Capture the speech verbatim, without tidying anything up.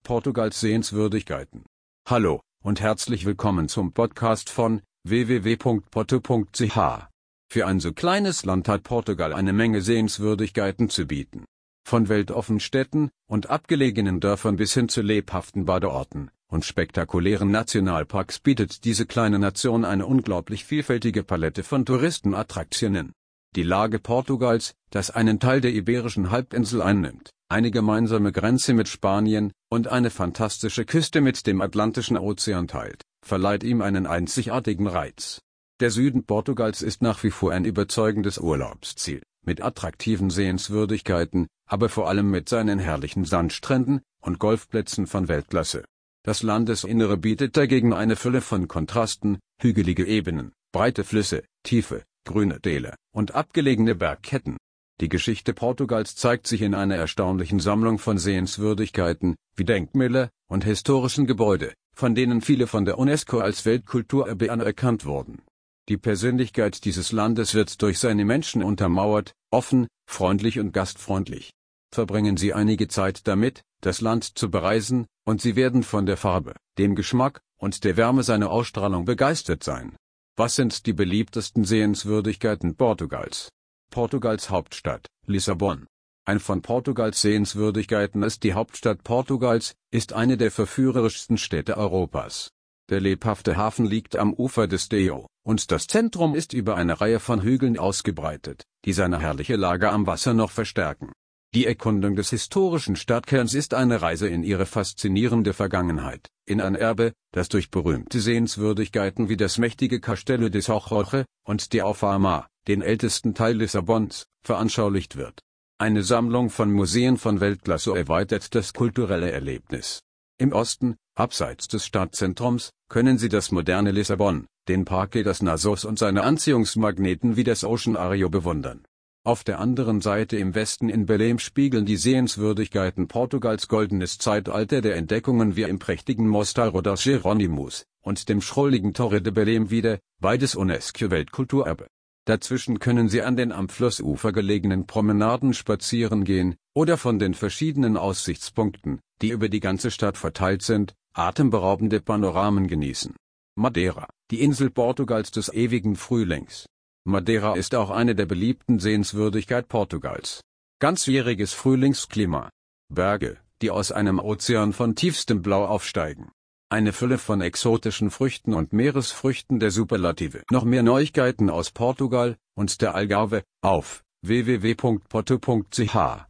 Portugals Sehenswürdigkeiten. Hallo und herzlich willkommen zum Podcast von w w w punkt porto punkt c h. Für ein so kleines Land hat Portugal eine Menge Sehenswürdigkeiten zu bieten. Von weltoffenen Städten und abgelegenen Dörfern bis hin zu lebhaften Badeorten und spektakulären Nationalparks bietet diese kleine Nation eine unglaublich vielfältige Palette von Touristenattraktionen. Die Lage Portugals, das einen Teil der Iberischen Halbinsel einnimmt, eine gemeinsame Grenze mit Spanien und eine fantastische Küste mit dem Atlantischen Ozean teilt, verleiht ihm einen einzigartigen Reiz. Der Süden Portugals ist nach wie vor ein überzeugendes Urlaubsziel, mit attraktiven Sehenswürdigkeiten, aber vor allem mit seinen herrlichen Sandstränden und Golfplätzen von Weltklasse. Das Landesinnere bietet dagegen eine Fülle von Kontrasten: hügelige Ebenen, breite Flüsse, tiefe, grüne Täler und abgelegene Bergketten. Die Geschichte Portugals zeigt sich in einer erstaunlichen Sammlung von Sehenswürdigkeiten, wie Denkmäler und historischen Gebäude, von denen viele von der UNESCO als Weltkulturerbe anerkannt wurden. Die Persönlichkeit dieses Landes wird durch seine Menschen untermauert: offen, freundlich und gastfreundlich. Verbringen Sie einige Zeit damit, das Land zu bereisen, und Sie werden von der Farbe, dem Geschmack und der Wärme seiner Ausstrahlung begeistert sein. Was sind die beliebtesten Sehenswürdigkeiten Portugals? Portugals Hauptstadt, Lissabon. Ein von Portugals Sehenswürdigkeiten ist die Hauptstadt Portugals, ist eine der verführerischsten Städte Europas. Der lebhafte Hafen liegt am Ufer des Douro, und das Zentrum ist über eine Reihe von Hügeln ausgebreitet, die seine herrliche Lage am Wasser noch verstärken. Die Erkundung des historischen Stadtkerns ist eine Reise in ihre faszinierende Vergangenheit, in ein Erbe, das durch berühmte Sehenswürdigkeiten wie das mächtige Castelo de São Jorge und die Alfama, den ältesten Teil Lissabons, veranschaulicht wird. Eine Sammlung von Museen von Weltklasse erweitert das kulturelle Erlebnis. Im Osten, abseits des Stadtzentrums, können Sie das moderne Lissabon, den Parque das Nações und seine Anziehungsmagneten wie das Ocean Ario bewundern. Auf der anderen Seite im Westen in Belém spiegeln die Sehenswürdigkeiten Portugals goldenes Zeitalter der Entdeckungen wie im prächtigen Mosteiro das Jerónimos und dem schrulligen Torre de Belém wider, beides UNESCO-Weltkulturerbe. Dazwischen können Sie an den am Flussufer gelegenen Promenaden spazieren gehen oder von den verschiedenen Aussichtspunkten, die über die ganze Stadt verteilt sind, atemberaubende Panoramen genießen. Madeira, die Insel Portugals des ewigen Frühlings. Madeira ist auch eine der beliebten Sehenswürdigkeiten Portugals. Ganzjähriges Frühlingsklima. Berge, die aus einem Ozean von tiefstem Blau aufsteigen. Eine Fülle von exotischen Früchten und Meeresfrüchten der Superlative. Noch mehr Neuigkeiten aus Portugal und der Algarve auf w w w punkt porto punkt c h.